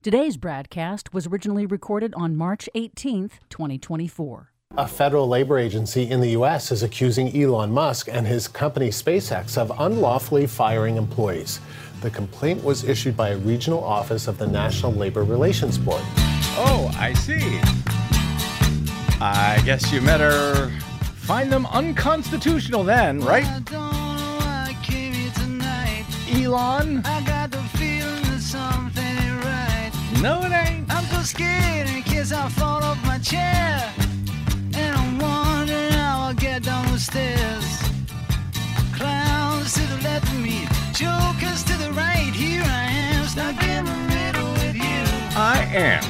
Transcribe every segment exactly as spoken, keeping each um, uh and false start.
Today's broadcast was originally recorded on March eighteenth, twenty twenty-four. A federal labor agency in the U S is accusing Elon Musk and his company SpaceX of unlawfully firing employees. The complaint was issued by a regional office of the National Labor Relations Board. Oh, I see. I guess you better find them unconstitutional then, right? Elon? I got the feeling that something ain't right. No, it ain't. I'm so scared in case I fall off my chair. And I'm wondering how I'll get down the stairs. Clowns to the left of me, jokers to the right. Here I am, stuck in the middle with you. I am.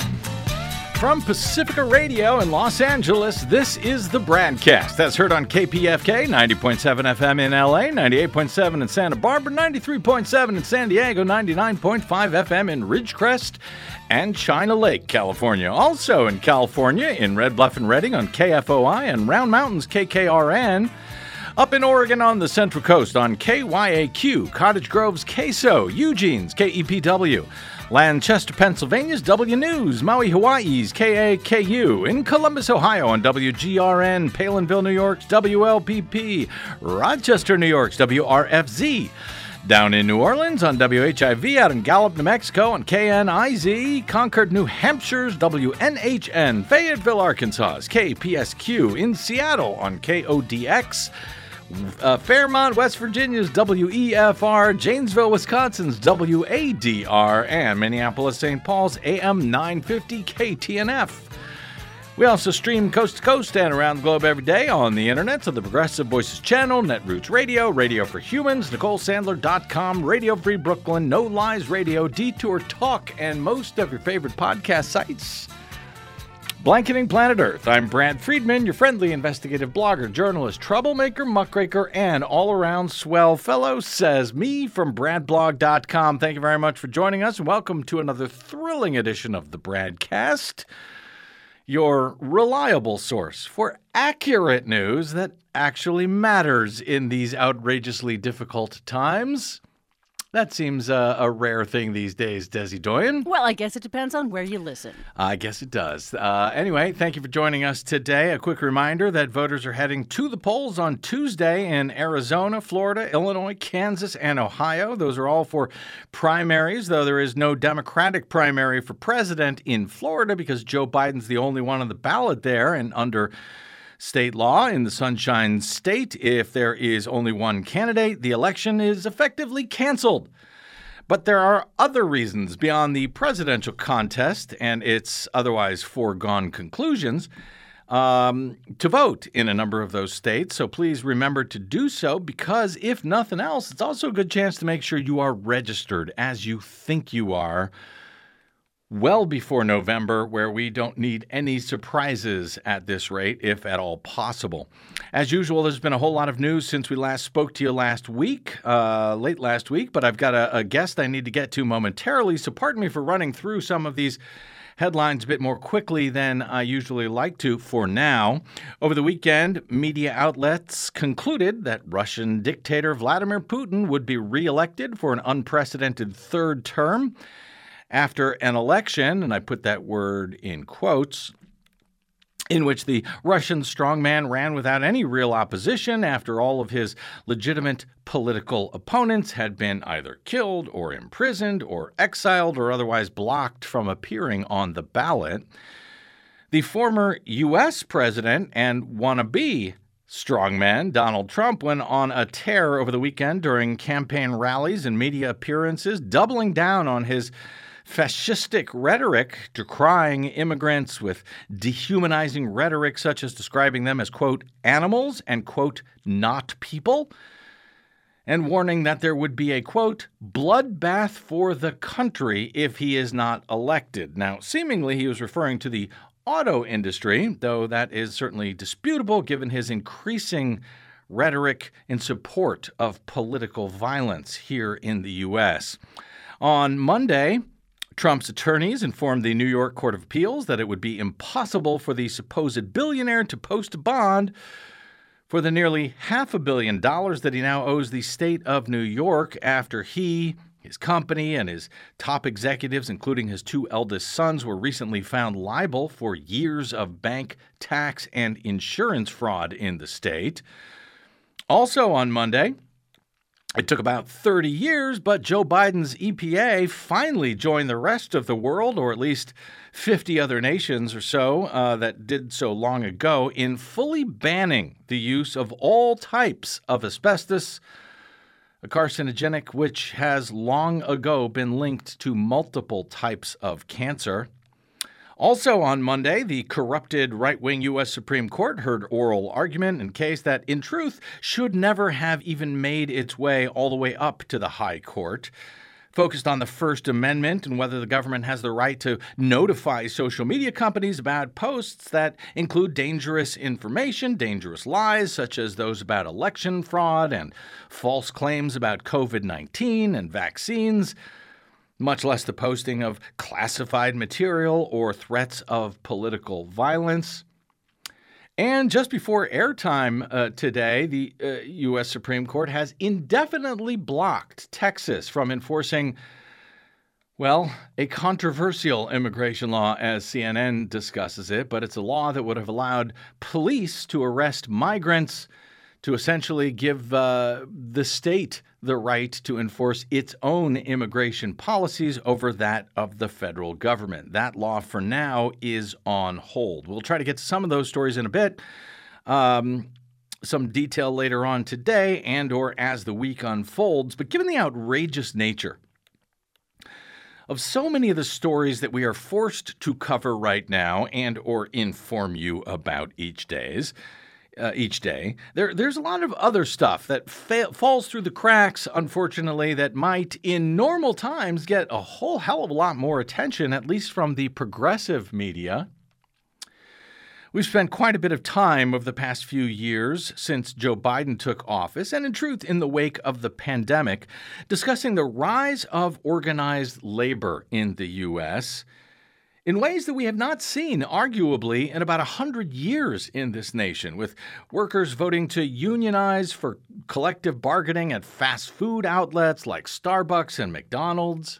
From Pacifica Radio in Los Angeles, this is the Bradcast. That's heard on K P F K, ninety point seven F M in L A, ninety-eight point seven in Santa Barbara, ninety-three point seven in San Diego, ninety-nine point five F M in Ridgecrest and China Lake, California. Also in California, in Red Bluff and Redding on K F O I and Round Mountains K K R N. Up in Oregon on the Central Coast on K Y A Q, Cottage Grove's K S O, Eugene's K E P W. Lancaster, Pennsylvania's W News, Maui, Hawaii's K A K U, in Columbus, Ohio on W G R N, Palinville, New York's W L P P, Rochester, New York's W R F Z, down in New Orleans on W H I V, out in Gallup, New Mexico on K N I Z, Concord, New Hampshire's W N H N, Fayetteville, Arkansas's K P S Q, in Seattle on K O D X, Uh, Fairmont, West Virginia's W E F R, Janesville, Wisconsin's W A D R, and Minneapolis, Saint Paul's A M nine fifty K T N F. We also stream coast to coast and around the globe every day on the internet, so the Progressive Voices channel, Netroots Radio, Radio for Humans, Nicole Sandler dot com, Radio Free Brooklyn, No Lies Radio, Detour Talk, and most of your favorite podcast sites. Blanketing Planet Earth. I'm Brad Friedman, your friendly investigative blogger, journalist, troublemaker, muckraker, and all-around swell fellow, says me from brad blog dot com. Thank you very much for joining us, and welcome to another thrilling edition of the Bradcast, your reliable source for accurate news that actually matters in these outrageously difficult times. That seems uh, a rare thing these days, Desi Doyen. Well, I guess it depends on where you listen. I guess it does. Uh, anyway, thank you for joining us today. A quick reminder that voters are heading to the polls on Tuesday in Arizona, Florida, Illinois, Kansas, and Ohio. Those are all for primaries, though there is no Democratic primary for president in Florida because Joe Biden's the only one on the ballot there, and under state law in the Sunshine State, if there is only one candidate, the election is effectively canceled. But there are other reasons beyond the presidential contest and its otherwise foregone conclusions um, to vote in a number of those states. So please remember to do so because if nothing else, it's also a good chance to make sure you are registered as you think you are well before November, where we don't need any surprises at this rate, if at all possible. As usual, there's been a whole lot of news since we last spoke to you last week, uh, late last week, but I've got a, a guest I need to get to momentarily, so pardon me for running through some of these headlines a bit more quickly than I usually like to for now. Over the weekend, media outlets concluded that Russian dictator Vladimir Putin would be reelected for an unprecedented third term after an election, and I put that word in quotes, in which the Russian strongman ran without any real opposition after all of his legitimate political opponents had been either killed or imprisoned or exiled or otherwise blocked from appearing on the ballot. The former U S president and wannabe strongman Donald Trump went on a tear over the weekend during campaign rallies and media appearances, doubling down on his fascistic rhetoric, decrying immigrants with dehumanizing rhetoric such as describing them as, quote, animals and, quote, not people, and warning that there would be a, quote, bloodbath for the country if he is not elected. Now, seemingly he was referring to the auto industry, though that is certainly disputable given his increasing rhetoric in support of political violence here in the U S. On Monday, Trump's attorneys informed the New York Court of Appeals that it would be impossible for the supposed billionaire to post a bond for the nearly half a billion dollars that he now owes the state of New York after he, His company and his top executives, including his two eldest sons, were recently found liable for years of bank, tax, and insurance fraud in the state. Also on Monday, it took about thirty years, but Joe Biden's E P A finally joined the rest of the world, or at least fifty other nations or so uh, that did so long ago, in fully banning the use of all types of asbestos, a carcinogenic which has long ago been linked to multiple types of cancer. Also on Monday, the corrupted right-wing U S Supreme Court heard oral argument in a case that, in truth, should never have even made its way all the way up to the High Court. Focused on the First Amendment and whether the government has the right to notify social media companies about posts that include dangerous information, dangerous lies, such as those about election fraud and false claims about covid nineteen and vaccines, much less the posting of classified material or threats of political violence. And just before airtime uh, today, the uh, U S Supreme Court has indefinitely blocked Texas from enforcing, well, a controversial immigration law, as C N N discusses it, but it's a law that would have allowed police to arrest migrants to essentially give uh, the state the right to enforce its own immigration policies over that of the federal government. That law, for now, is on hold. We'll try to get to some of those stories in a bit, um, some detail later on today and or as the week unfolds. But given the outrageous nature of so many of the stories that we are forced to cover right now and or inform you about each days, Uh, each day. There, there's a lot of other stuff that fa- falls through the cracks, unfortunately, that might, in normal times, get a whole hell of a lot more attention, at least from the progressive media. We've spent quite a bit of time over the past few years since Joe Biden took office, and in truth, in the wake of the pandemic, discussing the rise of organized labor in the U S in ways that we have not seen, arguably, in about one hundred years in this nation, with workers voting to unionize for collective bargaining at fast food outlets like Starbucks and McDonald's.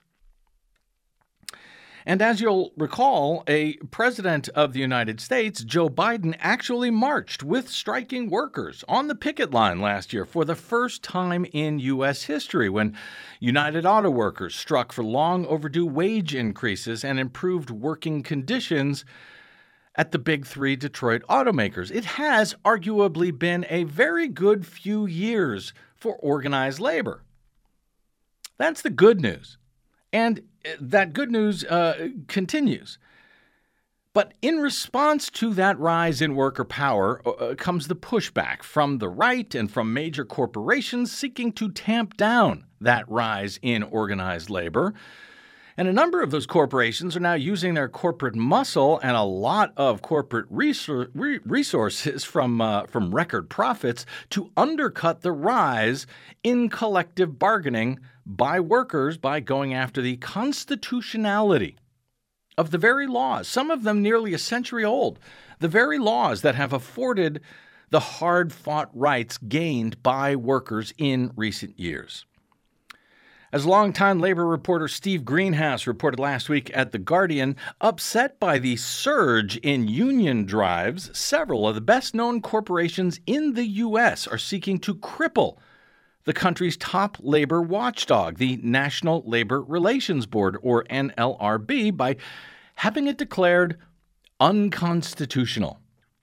And as you'll recall, a president of the United States, Joe Biden, actually marched with striking workers on the picket line last year for the first time in U S history, when United Auto Workers struck for long overdue wage increases and improved working conditions at the big three Detroit automakers. It has arguably been a very good few years for organized labor. That's the good news. And that good news uh, continues. But in response to that rise in worker power uh, comes the pushback from the right and from major corporations seeking to tamp down that rise in organized labor. And a number of those corporations are now using their corporate muscle and a lot of corporate resources from uh, from record profits to undercut the rise in collective bargaining by workers by going after the constitutionality of the very laws, some of them nearly a century old, the very laws that have afforded the hard-fought rights gained by workers in recent years. As longtime labor reporter Steve Greenhouse reported last week at The Guardian, upset by the surge in union drives, several of the best-known corporations in the U S are seeking to cripple the country's top labor watchdog, the National Labor Relations Board, or N L R B, by having it declared unconstitutional.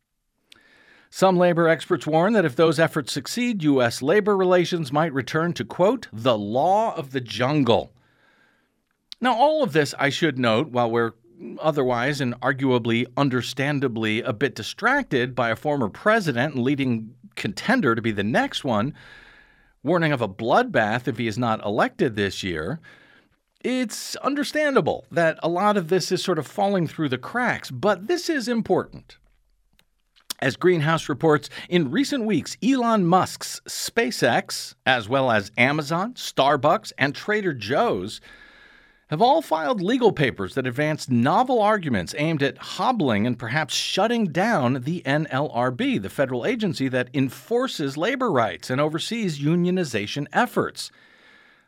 Some labor experts warn that if those efforts succeed, U S labor relations might return to, quote, the law of the jungle. Now, all of this, I should note, while we're otherwise and arguably understandably a bit distracted by a former president and leading contender to be the next one, warning of a bloodbath if he is not elected this year, it's understandable that a lot of this is sort of falling through the cracks, but this is important. As Greenhouse reports, in recent weeks, Elon Musk's SpaceX, as well as Amazon, Starbucks, and Trader Joe's, have all filed legal papers that advance novel arguments aimed at hobbling and perhaps shutting down the N L R B, the federal agency that enforces labor rights and oversees unionization efforts.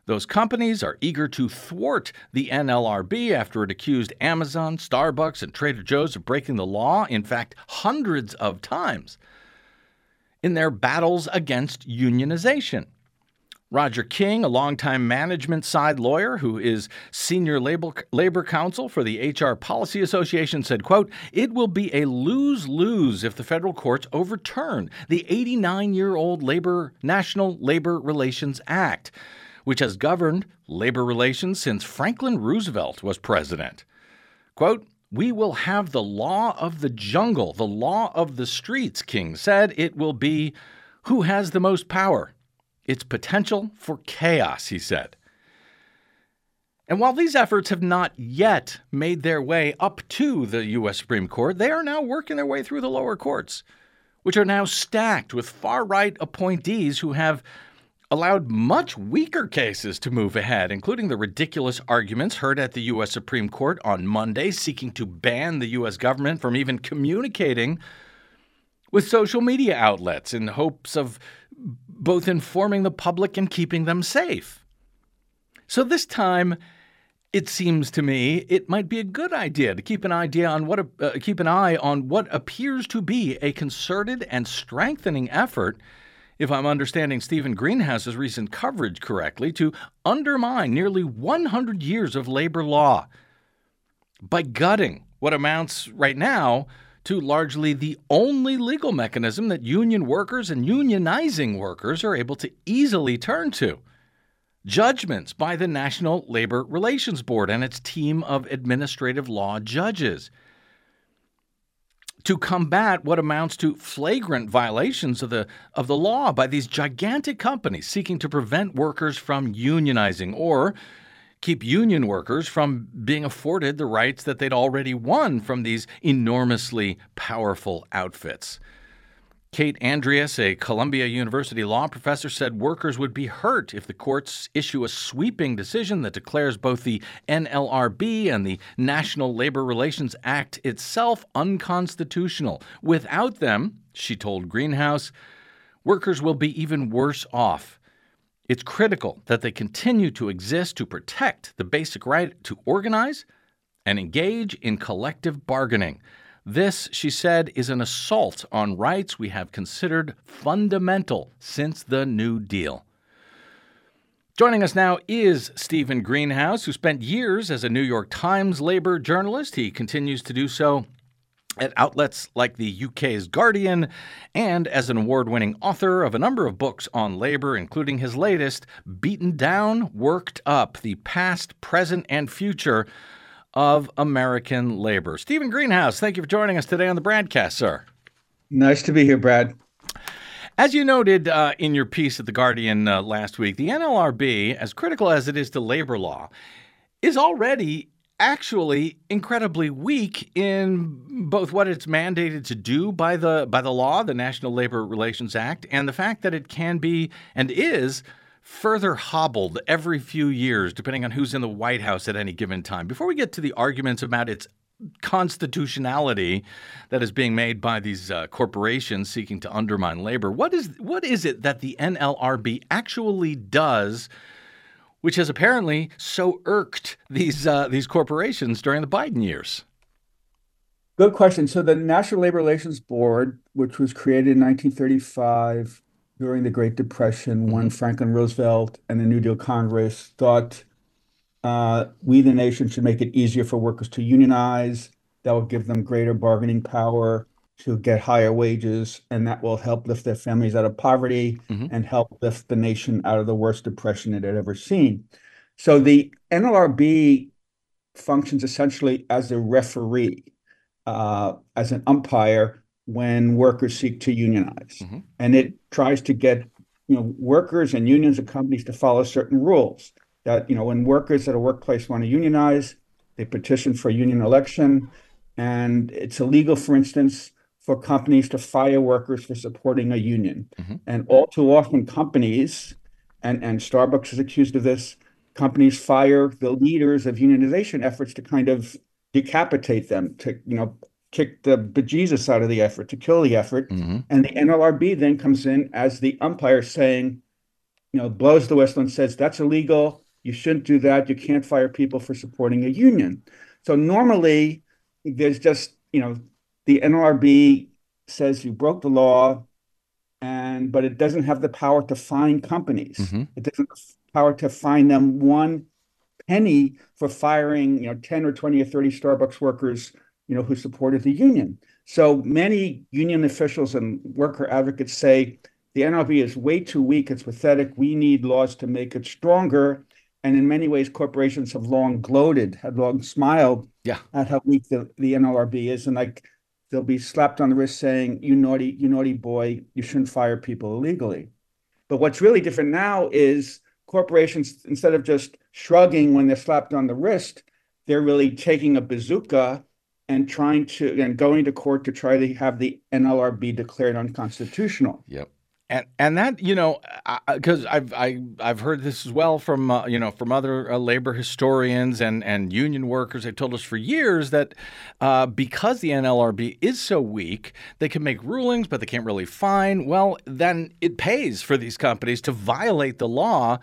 Those companies are eager to thwart the N L R B after it accused Amazon, Starbucks, and Trader Joe's of breaking the law, in fact, hundreds of times, in their battles against unionization. Roger King, a longtime management side lawyer who is senior labor, labor counsel for the H R Policy Association, said, quote, "It will be a lose-lose if the federal courts overturn the eighty-nine-year-old labor National Labor Relations Act, which has governed labor relations since Franklin Roosevelt was president. Quote, we will have the law of the jungle, the law of the streets," King said. "It will be who has the most power. It's potential for chaos," he said. And while these efforts have not yet made their way up to the U S Supreme Court, they are now working their way through the lower courts, which are now stacked with far-right appointees who have allowed much weaker cases to move ahead, including the ridiculous arguments heard at the U S Supreme Court on Monday seeking to ban the U S government from even communicating with social media outlets in hopes of both informing the public and keeping them safe. So this time, it seems to me, it might be a good idea to keep an idea on what uh, keep an eye on what appears to be a concerted and strengthening effort, if I'm understanding Stephen Greenhouse's recent coverage correctly, to undermine nearly one hundred years of labor law by gutting what amounts right now to largely the only legal mechanism that union workers and unionizing workers are able to easily turn to: judgments by the National Labor Relations Board and its team of administrative law judges, to combat what amounts to flagrant violations of the of the law by these gigantic companies seeking to prevent workers from unionizing or keep union workers from being afforded the rights that they'd already won from these enormously powerful outfits. Kate Andreas, a Columbia University law professor, said workers would be hurt if the courts issue a sweeping decision that declares both the N L R B and the National Labor Relations Act itself unconstitutional. Without them, she told Greenhouse, workers will be even worse off. It's critical that they continue to exist to protect the basic right to organize and engage in collective bargaining. This, she said, is an assault on rights we have considered fundamental since the New Deal. Joining us now is Stephen Greenhouse, who spent years as a New York Times labor journalist. He continues to do so at outlets like the U K's Guardian, and as an award-winning author of a number of books on labor, including his latest, Beaten Down, Worked Up, The Past, Present, and Future of American Labor. Stephen Greenhouse, thank you for joining us today on the BradCast, sir. Nice to be here, Brad. As you noted uh, in your piece at The Guardian uh, last week, the N L R B, as critical as it is to labor law, is already actually incredibly weak in both what it's mandated to do by the by the law, the National Labor Relations Act, and the fact that it can be and is further hobbled every few years, depending on who's in the White House at any given time. Before we get to the arguments about its constitutionality that is being made by these uh, corporations seeking to undermine labor, what is what is it that the N L R B actually does, which has apparently so irked these uh, these corporations during the Biden years? Good question. So the National Labor Relations Board, which was created in nineteen thirty-five during the Great Depression, mm-hmm. when Franklin Roosevelt and the New Deal Congress thought uh, we, the nation, should make it easier for workers to unionize. That will give them greater bargaining power to get higher wages, and that will help lift their families out of poverty mm-hmm. and help lift the nation out of the worst depression it had ever seen. So the N L R B functions essentially as a referee, uh, as an umpire when workers seek to unionize. Mm-hmm. And it tries to get, you know, workers and unions and companies to follow certain rules. That, you know, when workers at a workplace want to unionize, they petition for a union election, and it's illegal, for instance, for companies to fire workers for supporting a union. Mm-hmm. And all too often companies, and, and Starbucks is accused of this, companies fire the leaders of unionization efforts to kind of decapitate them, to, you know, kick the bejesus out of the effort, to kill the effort. Mm-hmm. And the N L R B then comes in as the umpire saying, you know, blows the whistle and says, that's illegal. You shouldn't do that. You can't fire people for supporting a union. So normally there's just, you know, the N L R B says you broke the law, and but it doesn't have the power to fine companies. Mm-hmm. It doesn't have the power to fine them one penny for firing, you know, ten or twenty or thirty Starbucks workers, you know, who supported the union. So many union officials and worker advocates say the N L R B is way too weak. It's pathetic. We need laws to make it stronger. And in many ways, corporations have long gloated, have long smiled yeah. at how weak the, the N L R B is. And like, they'll be slapped on the wrist saying, you naughty, you naughty boy, you shouldn't fire people illegally. But what's really different now is corporations, instead of just shrugging when they're slapped on the wrist, they're really taking a bazooka and trying to, and going to court to try to have the N L R B declared unconstitutional. Yep. And and that, you know, because I've I, I've heard this as well from uh, you know from other uh, labor historians and, and union workers. They told us for years that uh, because the N L R B is so weak, they can make rulings, but they can't really fine. Well, then it pays for these companies to violate the law.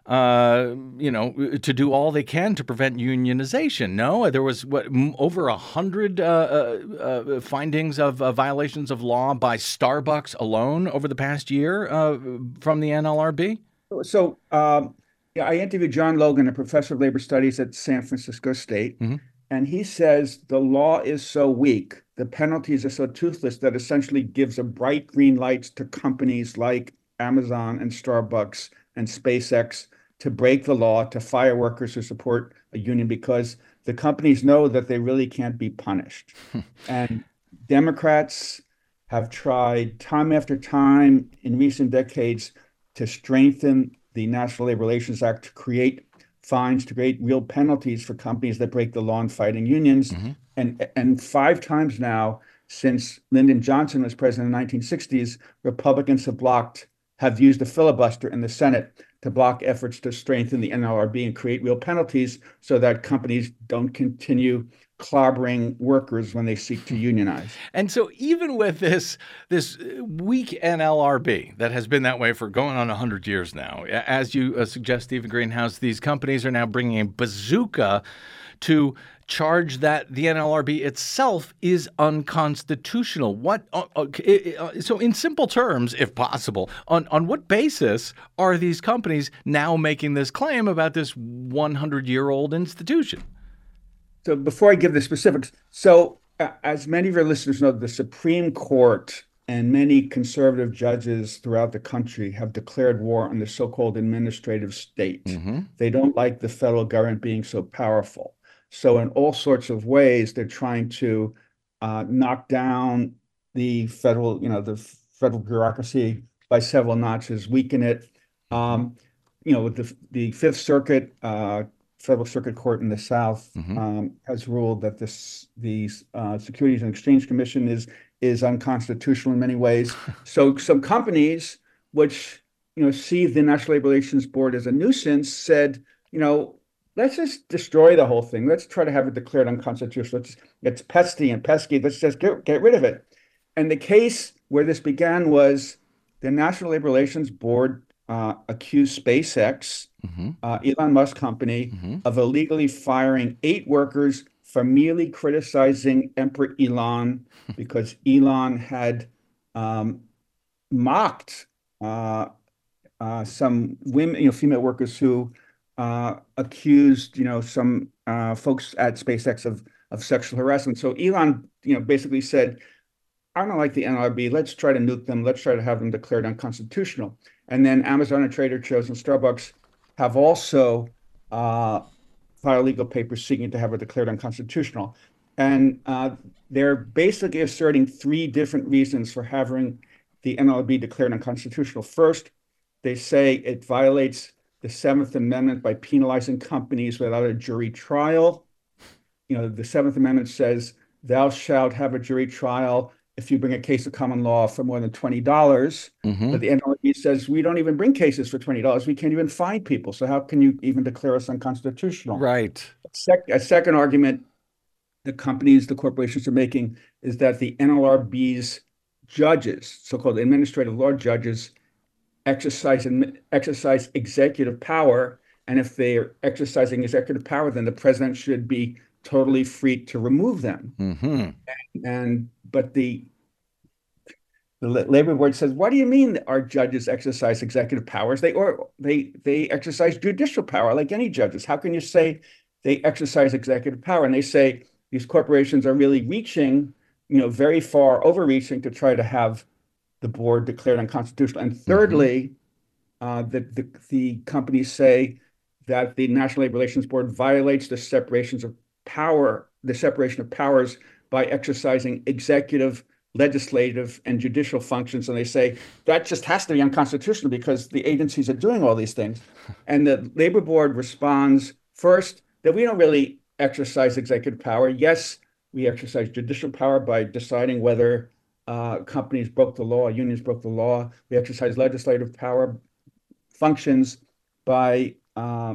Uh, you know, to do all they can to prevent unionization. No, there was what over a hundred uh, uh, uh, findings of uh, violations of law by Starbucks alone over the past year uh, from the N L R B. So, um, yeah, I interviewed John Logan, a professor of labor studies at San Francisco State, mm-hmm. and he says the law is so weak, the penalties are so toothless that essentially gives a bright green light to companies like Amazon and Starbucks and SpaceX to break the law, to fire workers who support a union, because the companies know that they really can't be punished. And Democrats have tried time after time in recent decades to strengthen the National Labor Relations Act, to create fines, to create real penalties for companies that break the law in fighting unions. Mm-hmm. And, and five times now, since Lyndon Johnson was president in the nineteen sixties, Republicans have blocked, have used a filibuster in the Senate to block efforts to strengthen the N L R B and create real penalties so that companies don't continue clobbering workers when they seek to unionize. And so even with this this weak N L R B that has been that way for going on one hundred years now, as you uh, suggest, Stephen Greenhouse, these companies are now bringing a bazooka to charge that the N L R B itself is unconstitutional. What? Uh, uh, so, in simple terms, if possible, on, on what basis are these companies now making this claim about this one hundred year old institution? So, before I give the specifics, so uh, as many of your listeners know, the Supreme Court and many conservative judges throughout the country have declared war on the so-called administrative state. Mm-hmm. They don't like the federal government being so powerful. So in all sorts of ways, they're trying to uh, knock down the federal, you know, the federal bureaucracy by several notches, weaken it. Um, you know, the the Fifth Circuit, uh, Federal Circuit Court in the South, mm-hmm. um, has ruled that this the uh, Securities and Exchange Commission is is unconstitutional in many ways. So some companies, which you know see the National Labor Relations Board as a nuisance, said, you know, let's just destroy the whole thing. Let's try to have it declared unconstitutional. It's, it's pesky and pesky. Let's just get, get rid of it. And the case where this began was the National Labor Relations Board uh, accused SpaceX, mm-hmm. uh, Elon Musk company, mm-hmm. of illegally firing eight workers for merely criticizing Emperor Elon because Elon had um, mocked uh, uh, some women, you know, female workers who Uh, accused, you know, some uh, folks at SpaceX of of sexual harassment. So Elon, you know, basically said, "I don't like the N L R B. Let's try to nuke them. Let's try to have them declared unconstitutional." And then Amazon and Trader Joe's and Starbucks have also uh, filed legal papers seeking to have it declared unconstitutional. And uh, they're basically asserting three different reasons for having the N L R B declared unconstitutional. First, they say it violates the Seventh Amendment by penalizing companies without a jury trial. You know, the Seventh Amendment says, thou shalt have a jury trial if you bring a case of common law for more than twenty dollars. Mm-hmm. But the N L R B says, we don't even bring cases for twenty dollars. We can't even fine people. So how can you even declare us unconstitutional? Right. A, sec- a second argument the companies, the corporations are making is that the N L R B's judges, so-called administrative law judges, exercise and exercise executive power. And if they are exercising executive power, then the president should be totally free to remove them. Mm-hmm. And, and but the the labor board says, what do you mean our judges exercise executive powers? They or they they exercise judicial power like any judges. How can you say they exercise executive power? And they say these corporations are really reaching, you know, very far, overreaching to try to have the board declared unconstitutional. And thirdly, mm-hmm. uh, the, the the companies say that the National Labor Relations Board violates the separations of power, the separation of powers by exercising executive, legislative, and judicial functions. And they say that just has to be unconstitutional because the agencies are doing all these things. And the Labor Board responds first that we don't really exercise executive power. Yes, we exercise judicial power by deciding whether uh, companies broke the law, unions broke the law. We exercise legislative power functions by uh,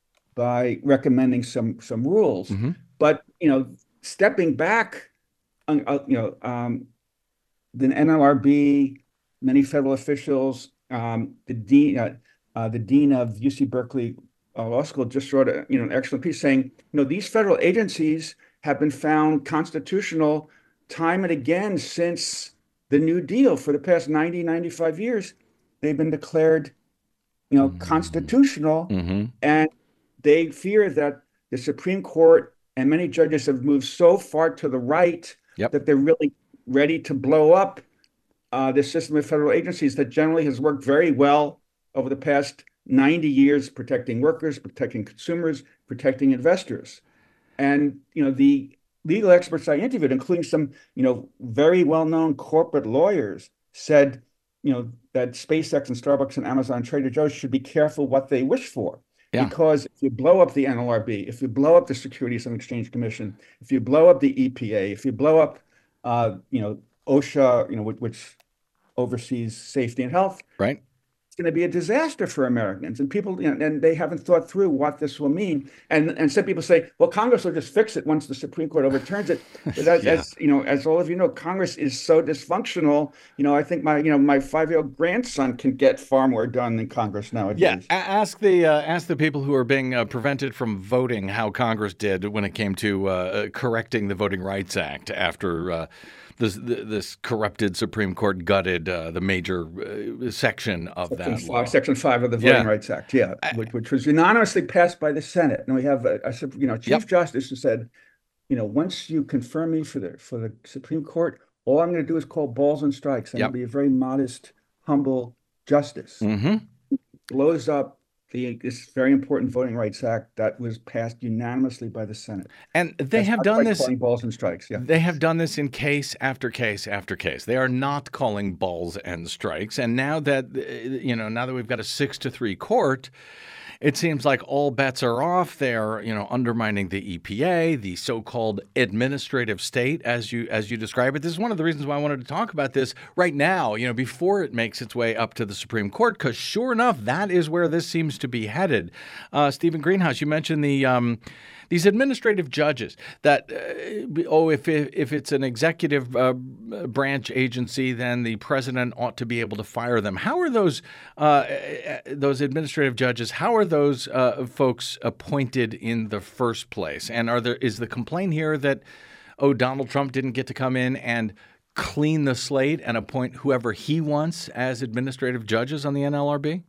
by recommending some some rules. Mm-hmm. But you know, stepping back, uh, you know, um, the N L R B, many federal officials, um, the dean, uh, uh, the dean of U C Berkeley uh, Law School just wrote a, you know, an excellent piece saying, you know, these federal agencies have been found constitutional time and again since the New Deal. For the past ninety, ninety-five years, they've been declared, you know, mm-hmm. constitutional, mm-hmm. and they fear that the Supreme Court and many judges have moved so far to the right yep. that they're really ready to blow up uh, the system of federal agencies that generally has worked very well over the past ninety years, protecting workers, protecting consumers, protecting investors. And, you know, the legal experts I interviewed, including some, you know, very well-known corporate lawyers, said, you know, that SpaceX and Starbucks and Amazon and Trader Joe's should be careful what they wish for. Yeah. Because if you blow up the N L R B, if you blow up the Securities and Exchange Commission, if you blow up the E P A, if you blow up, uh, you know, OSHA, you know, which, which oversees safety and health, right? It's going to be a disaster for Americans. And people, you know, and they haven't thought through what this will mean. And and some people say, well, Congress will just fix it once the Supreme Court overturns it. But that, yeah. as you know, as all of you know, Congress is so dysfunctional. You know, I think my, you know, my five-year-old grandson can get far more done than Congress nowadays. Yeah, ask the uh, ask the people who are being uh, prevented from voting how Congress did when it came to uh, correcting the Voting Rights Act after uh, this this corrupted Supreme Court gutted uh, the major uh, section of section that five, law. Section five of the Voting yeah. Rights Act, yeah, which, which was unanimously passed by the Senate. And we have a, a you know Chief yep. Justice who said, you know, once you confirm me for the for the Supreme Court, all I'm going to do is call balls and strikes, and yep. I'll be a very modest, humble justice. Mm-hmm. Blows up the this very important Voting Rights Act that was passed unanimously by the Senate. And they That's have done this. Calling balls and strikes. Yeah, they have done this in case after case after case. They are not calling balls and strikes. And now that you know, now that we've got a six to three court, it seems like all bets are off. They are, you know, undermining the E P A, the so-called administrative state, as you as you describe it. This is one of the reasons why I wanted to talk about this right now, you know, before it makes its way up to the Supreme Court, because sure enough, that is where this seems to be headed. Uh, Stephen Greenhouse, you mentioned the um, these administrative judges that, uh, oh, if if it's an executive uh, branch agency, then the president ought to be able to fire them. How are those uh, those administrative judges? How are those uh, folks appointed in the first place? And are there is the complaint here that, oh, Donald Trump didn't get to come in and clean the slate and appoint whoever he wants as administrative judges on the N L R B?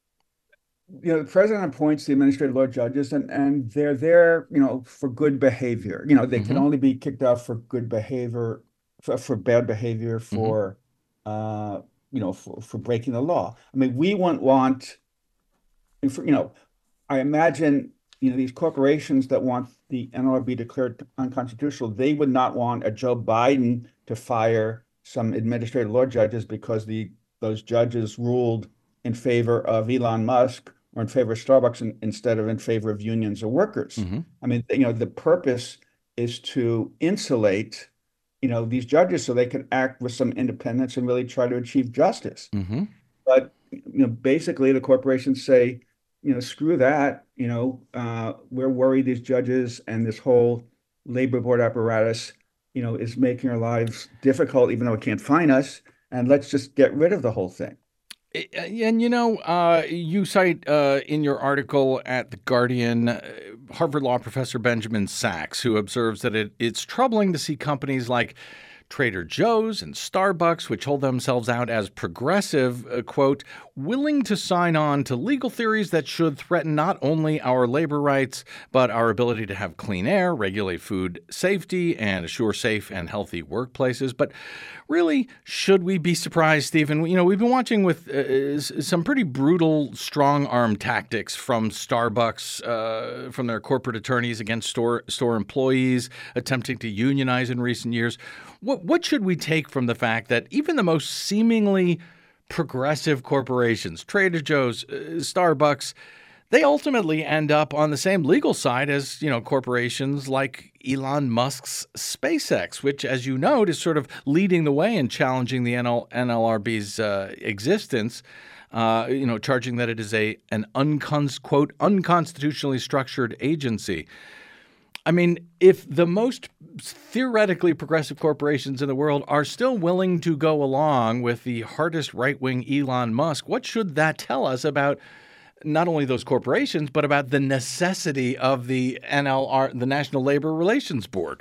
You know, the president appoints the administrative law judges, and, and they're there, you know, for good behavior. You know, they mm-hmm. can only be kicked out for good behavior, for, for bad behavior, for, mm-hmm. uh, you know, for, for breaking the law. I mean, we wouldn't want, for, you know, I imagine, you know, these corporations that want the N L R B declared unconstitutional, they would not want a Joe Biden to fire some administrative law judges because the those judges ruled in favor of Elon Musk or in favor of Starbucks in, instead of in favor of unions or workers. Mm-hmm. I mean, you know, the purpose is to insulate, you know, these judges so they can act with some independence and really try to achieve justice. Mm-hmm. But, you know, basically the corporations say, you know, screw that, you know, uh, we're worried these judges and this whole labor board apparatus, you know, is making our lives difficult, even though it can't fine us. And let's just get rid of the whole thing. And, you know, uh, you cite uh, in your article at The Guardian, uh, Harvard Law professor Benjamin Sachs, who observes that it, it's troubling to see companies like Trader Joe's and Starbucks, which hold themselves out as progressive, uh, quote, willing to sign on to legal theories that should threaten not only our labor rights, but our ability to have clean air, regulate food safety, and assure safe and healthy workplaces. But really, should we be surprised, Stephen? You know, we've been watching with uh, some pretty brutal strong-arm tactics from Starbucks, uh, from their corporate attorneys against store store employees, attempting to unionize in recent years. What what should we take from the fact that even the most seemingly progressive corporations, Trader Joe's, uh, Starbucks, they ultimately end up on the same legal side as, you know, corporations like Elon Musk's SpaceX, which, as you note, is sort of leading the way in challenging the N L R B's uh, existence, uh, you know, charging that it is a an uncons- quote, unconstitutionally structured agency. I mean, if the most theoretically progressive corporations in the world are still willing to go along with the hardest right-wing Elon Musk, what should that tell us about not only those corporations, but about the necessity of the N L R, the National Labor Relations Board?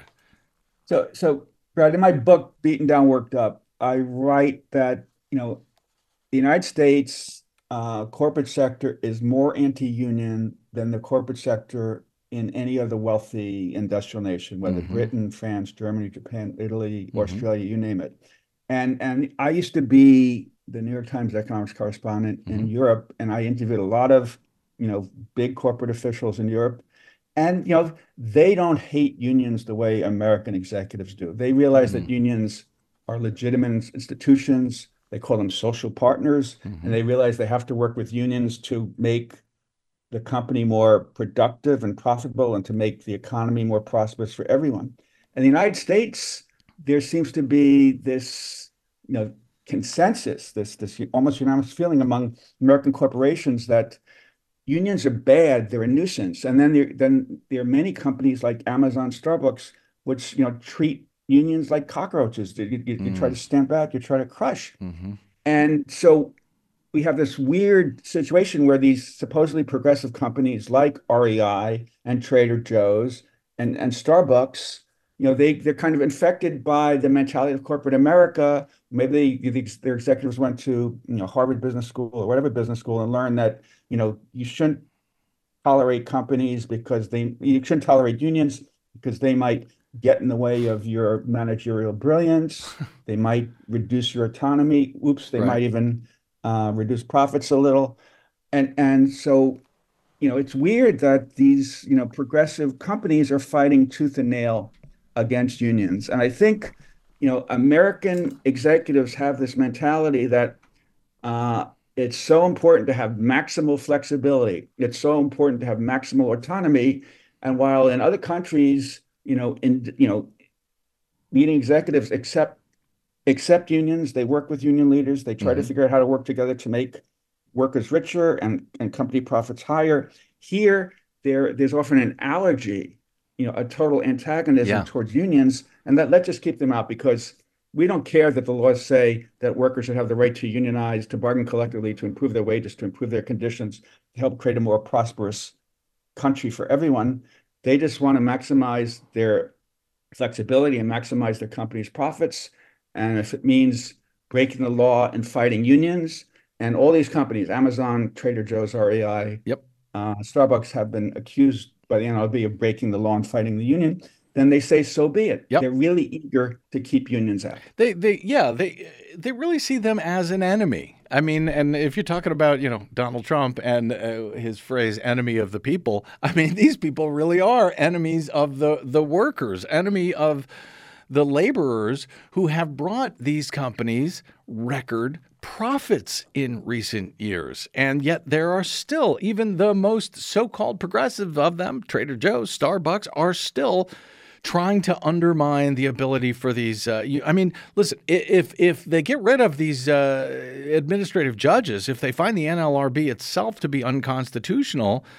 So, so Brad, in my book, Beaten Down, Worked Up, I write that, you know, the United States uh, corporate sector is more anti-union than the corporate sector in any other wealthy industrial nation, whether mm-hmm. Britain, France, Germany, Japan, Italy, mm-hmm. Australia, you name it. And and I used to be the New York Times economics correspondent mm-hmm. in Europe, and I interviewed a lot of, you know, big corporate officials in Europe. And, you know, they don't hate unions the way American executives do. They realize mm-hmm. that unions are legitimate institutions. They call them social partners, mm-hmm. and they realize they have to work with unions to make the company more productive and profitable and to make the economy more prosperous for everyone. In the United States, there seems to be this, you know, consensus, this this almost unanimous feeling among American corporations that unions are bad, they're a nuisance. And then there then there are many companies like Amazon, Starbucks, which, you know, treat unions like cockroaches. You, you, mm-hmm. you try to stamp out, you try to crush. Mm-hmm. And so we have this weird situation where these supposedly progressive companies like R E I and Trader Joe's and, and Starbucks, you know, they, they're kind of infected by the mentality of corporate America. Maybe they, their executives went to, you know, Harvard Business School or whatever business school and learned that, you know, you shouldn't tolerate companies because they, you shouldn't tolerate unions because they might get in the way of your managerial brilliance. They might reduce your autonomy. Oops, they right. might even uh, reduce profits a little. And, and so, you know, it's weird that these, you know, progressive companies are fighting tooth and nail against unions. And I think, you know, American executives have this mentality that uh, it's so important to have maximal flexibility. It's so important to have maximal autonomy. And while in other countries, you know, in, you know, leading executives accept, accept unions, they work with union leaders, they try mm-hmm. to figure out how to work together to make workers richer and, and company profits higher. Here, there, there's often an allergy, you know, a total antagonism yeah. towards unions, and that let's just keep them out because we don't care that the laws say that workers should have the right to unionize, to bargain collectively, to improve their wages, to improve their conditions, to help create a more prosperous country for everyone. They just want to maximize their flexibility and maximize their company's profits. And if it means breaking the law and fighting unions, and all these companies, Amazon, Trader Joe's, R E I, yep. uh, Starbucks have been accused by the N L R B of breaking the law and fighting the union, then they say, so be it. Yep. They're really eager to keep unions out. They, they, yeah, they, they really see them as an enemy. I mean, and if you're talking about, you know, Donald Trump and uh, his phrase "enemy of the people," I mean, these people really are enemies of the the workers, enemy of the laborers who have brought these companies record profits in recent years. And yet there are still, even the most so-called progressive of them, Trader Joe's, Starbucks, are still trying to undermine the ability for these. Uh, you, I mean, listen, if if they get rid of these uh, administrative judges, if they find the N L R B itself to be unconstitutional,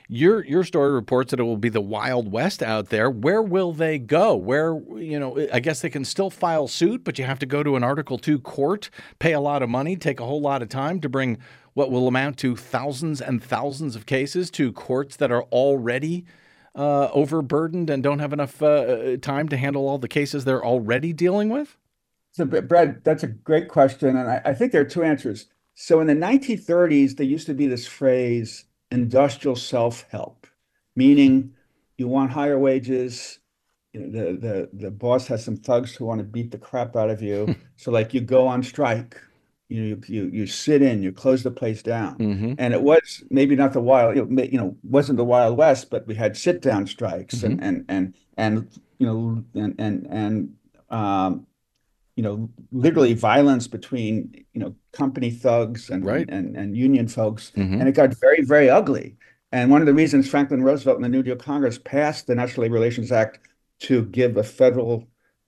Your your story reports that it will be the Wild West out there. Where will they go? Where, you know, I guess they can still file suit, but you have to go to an Article two court, pay a lot of money, take a whole lot of time to bring what will amount to thousands and thousands of cases to courts that are already uh, overburdened and don't have enough uh, time to handle all the cases they're already dealing with? So, Brad, that's a great question. And I, I think there are two answers. So in the nineteen thirties, there used to be this phrase, industrial self-help, meaning you want higher wages. You know, the, the, the boss has some thugs who want to beat the crap out of you. So like you go on strike, you you you sit in, you close the place down. Mm-hmm. And it was maybe not the wild, you know, you know, wasn't the Wild West, but we had sit down strikes mm-hmm. and, and, and, and, you know, and, and, and, um, you know, literally violence between, you know, company thugs and right. and, and union folks. Mm-hmm. And it got very, very ugly. And one of the reasons Franklin Roosevelt and the New Deal Congress passed the National Labor Relations Act to give a federal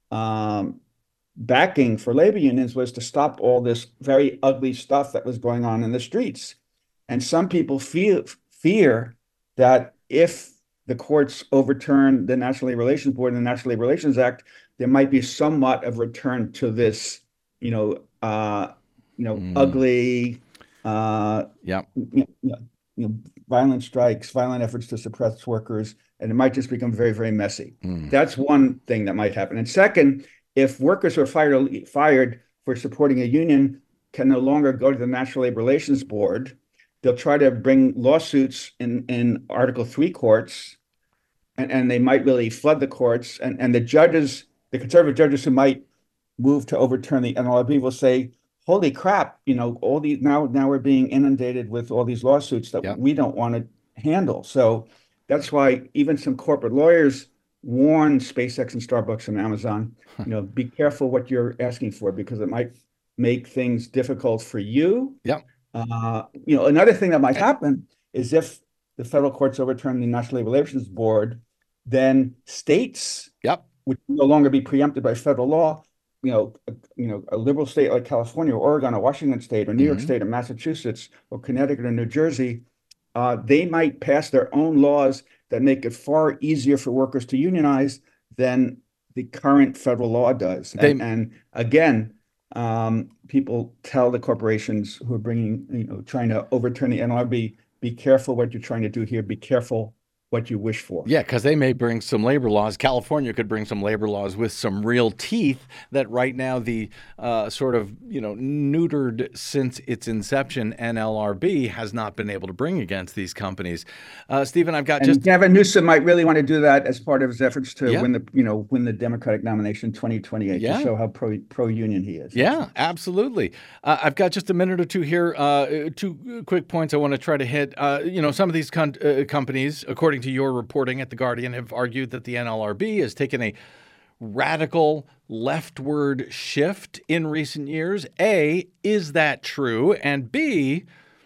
um, backing for labor unions was to stop all this very ugly stuff that was going on in the streets. And some people feel, fear that if the courts overturn the National Labor Relations Board and the National Labor Relations Act, there might be somewhat of return to this, you know, uh, you know, mm. ugly, uh, yeah, you know, you know, violent strikes, violent efforts to suppress workers, and it might just become very, very messy. Mm. That's one thing that might happen. And second, if workers who are fired fired for supporting a union can no longer go to the National Labor Relations Board, they'll try to bring lawsuits in in Article three courts, and, and they might really flood the courts, and and the judges. The conservative judges who might move to overturn the N L R B will say, holy crap, you know, all these now now we're being inundated with all these lawsuits that yep. we don't want to handle. So that's why even some corporate lawyers warn SpaceX and Starbucks and Amazon, you know, be careful what you're asking for because it might make things difficult for you. Yeah. Uh, you know, another thing that might happen is if the federal courts overturn the National Labor Relations Board, then states yep. would no longer be preempted by federal law. You know, a, you know, a liberal state like California or Oregon or Washington State or New mm-hmm. York State or Massachusetts or Connecticut or New Jersey, uh, they might pass their own laws that make it far easier for workers to unionize than the current federal law does. They, and, and again, um, people tell the corporations who are bringing, you know, trying to overturn the N L R B, be careful what you're trying to do here. Be careful what you wish for. Yeah, because they may bring some labor laws. California could bring some labor laws with some real teeth that right now the uh, sort of, you know, neutered since its inception N L R B has not been able to bring against these companies. Uh, Stephen, I've got and just... Gavin Newsom might really want to do that as part of his efforts to yeah. win the, you know, win the Democratic nomination in twenty twenty-eight yeah. to show how pro, pro-union he is. Yeah, absolutely. Uh, I've got just a minute or two here. Uh, two quick points I want to try to hit. Uh, you know, some of these con- uh, companies, according to your reporting at The Guardian, have argued that the N L R B has taken a radical leftward shift in recent years. A, is that true? And B,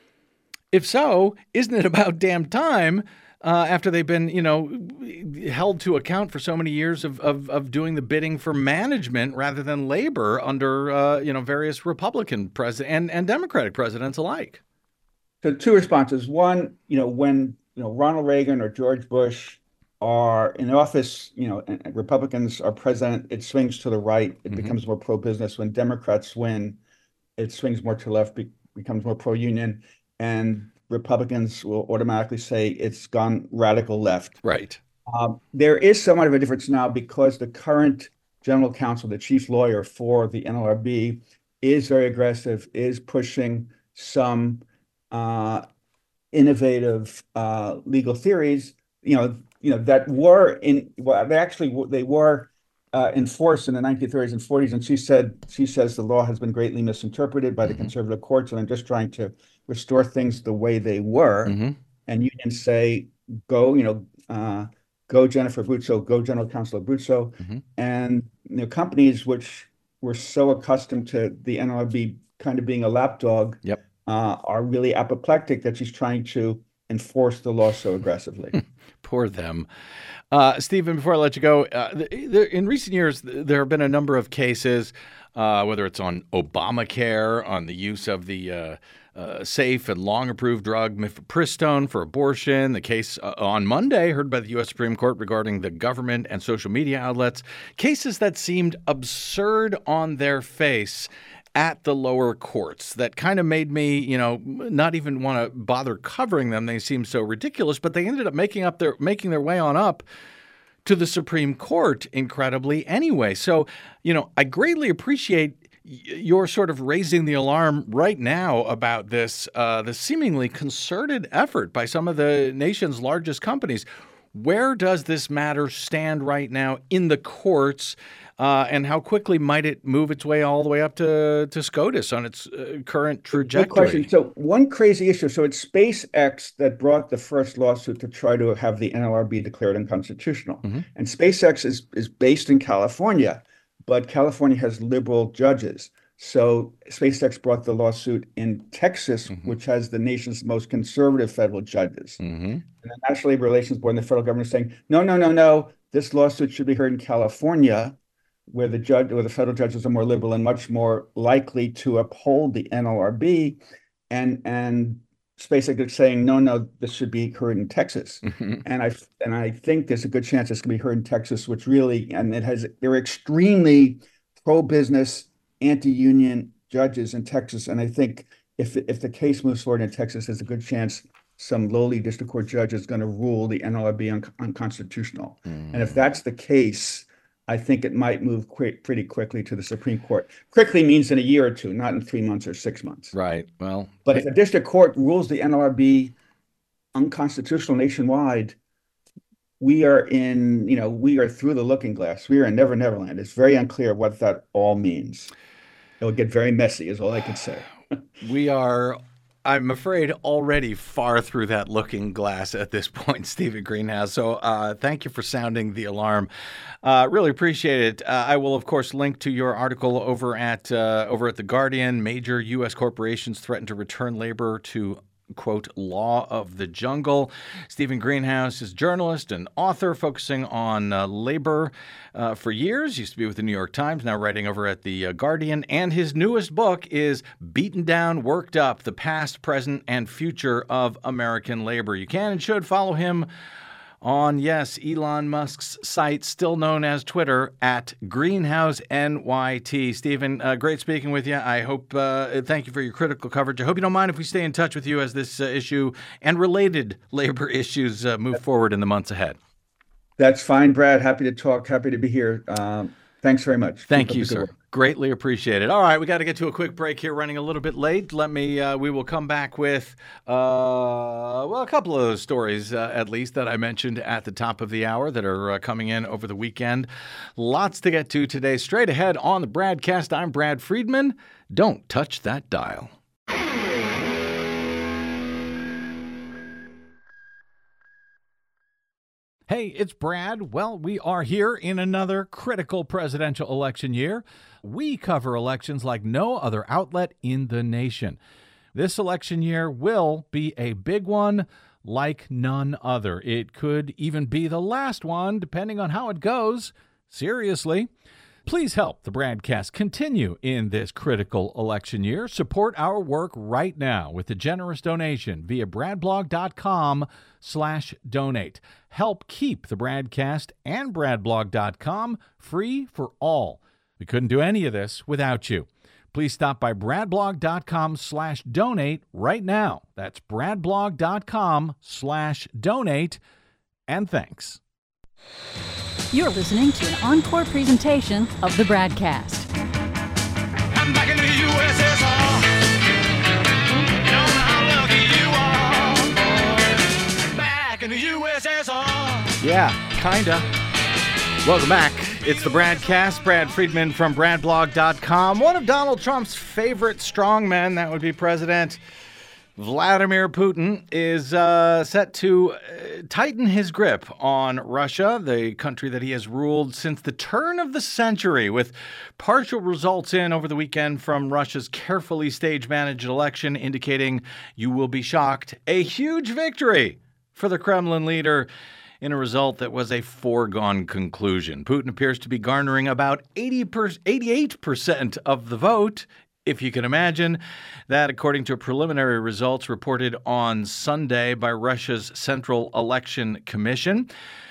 if so, isn't it about damn time uh, after they've been, you know, held to account for so many years of, of, of doing the bidding for management rather than labor under, uh, you know, various Republican president and, and Democratic presidents alike? So two responses. One, you know, when you know, Ronald Reagan or George Bush are in office, you know, and Republicans are president, it swings to the right. It mm-hmm. becomes more pro-business. When Democrats win, it swings more to the left, be- becomes more pro-union. And Republicans will automatically say it's gone radical left. Right. Um, there is somewhat of a difference now because the current general counsel, the chief lawyer for the N L R B, is very aggressive, is pushing some uh, innovative uh, legal theories, you know, you know that were in well, they actually they were uh, enforced in the nineteen thirties and forties. And she said she says the law has been greatly misinterpreted by the mm-hmm. conservative courts, and I'm just trying to restore things the way they were. Mm-hmm. And unions say, go, you know, uh, go Jennifer Abruzzo, go General Counsel Abruzzo, mm-hmm. and you know, companies which were so accustomed to the N L R B kind of being a lapdog. Yep. Uh, are really apoplectic that she's trying to enforce the law so aggressively. Poor them. Uh, Stephen, before I let you go, uh, there, in recent years, there have been a number of cases, uh, whether it's on Obamacare, on the use of the uh, uh, safe and long-approved drug mifepristone for abortion. The case uh, on Monday heard by the U S Supreme Court regarding the government and social media outlets. Cases that seemed absurd on their face at the lower courts that kind of made me, you know, not even want to bother covering them. They seemed so ridiculous, but they ended up making up their making their way on up to the Supreme Court, incredibly, anyway. So, you know, I greatly appreciate you're sort of raising the alarm right now about this, uh, the seemingly concerted effort by some of the nation's largest companies. Where does this matter stand right now in the courts, uh, and how quickly might it move its way all the way up to, to SCOTUS on its uh, current trajectory? Good question. So one crazy issue. So it's SpaceX that brought the first lawsuit to try to have the N L R B declared unconstitutional. Mm-hmm. And SpaceX is, is based in California, but California has liberal judges. So SpaceX brought the lawsuit in Texas, mm-hmm. which has the nation's most conservative federal judges. Mm-hmm. And the National Labor Relations Board and the federal government are saying, no, no, no, no, this lawsuit should be heard in California, where the judge or the federal judges are more liberal and much more likely to uphold the N L R B. And and SpaceX is saying, no, no, this should be heard in Texas. Mm-hmm. And I and I think there's a good chance it's going to be heard in Texas, which really, and it has, they're extremely pro-business, anti-union judges in Texas. And I think if if the case moves forward in Texas, there's a good chance some lowly district court judge is going to rule the N L R B un- unconstitutional. Mm. And if that's the case, I think it might move quick, pretty quickly to the Supreme Court. Quickly means in a year or two, not in three months or six months. Right. Well, but if the district court rules the N L R B unconstitutional nationwide, we are in, you know, we are through the looking glass. We are in Never Never Land. It's very unclear what that all means. It will get very messy, is all I can say. We are, I'm afraid, already far through that looking glass at this point, Stephen Greenhouse. So uh, thank you for sounding the alarm. Uh, really appreciate it. Uh, I will, of course, link to your article over at uh, over at The Guardian. Major U S corporations threaten to return labor to, quote, law of the jungle. Stephen Greenhouse is a journalist and author focusing on uh, labor uh, for years. Used to be with the New York Times, now writing over at The uh, Guardian. And his newest book is Beaten Down, Worked Up, The Past, Present, and Future of American Labor. You can and should follow him on, yes, Elon Musk's site, still known as Twitter, at Greenhouse N Y T. Stephen, uh, great speaking with you. I hope, uh, thank you for your critical coverage. I hope you don't mind if we stay in touch with you as this uh, issue and related labor issues uh, move forward in the months ahead. That's fine, Brad. Happy to talk. Happy to be here. Um, thanks very much. Thank Keep you, sir. Work. Greatly appreciate it. All right, we got to get to a quick break here, running a little bit late. Let me, uh, we will come back with, uh, well, a couple of those stories, uh, at least, that I mentioned at the top of the hour that are uh, coming in over the weekend. Lots to get to today. Straight ahead on the BradCast, I'm Brad Friedman. Don't touch that dial. Hey, it's Brad. Well, we are here in another critical presidential election year. We cover elections like no other outlet in the nation. This election year will be a big one like none other. It could even be the last one, depending on how it goes. Seriously. Please help the BradCast continue in this critical election year. Support our work right now with a generous donation via bradblog.com slash donate. Help keep the BradCast and bradblog dot com free for all. We couldn't do any of this without you. Please stop by bradblog.com slash donate right now. That's bradblog.com slash donate. And thanks. You're listening to an encore presentation of the BradCast. I'm back in the U S S R. You don't know how lucky you are. Back in the U S S R. Yeah, kinda. Welcome back. It's the BradCast. Brad Friedman from bradblog dot com. One of Donald Trump's favorite strongmen, that would be President Vladimir Putin, is uh, set to uh, tighten his grip on Russia, the country that he has ruled since the turn of the century, with partial results in over the weekend from Russia's carefully stage-managed election indicating, you will be shocked, a huge victory for the Kremlin leader in a result that was a foregone conclusion. Putin appears to be garnering about eighty per- eighty-eight percent of the vote if you can imagine. That, according to preliminary results reported on Sunday by Russia's Central Election Commission.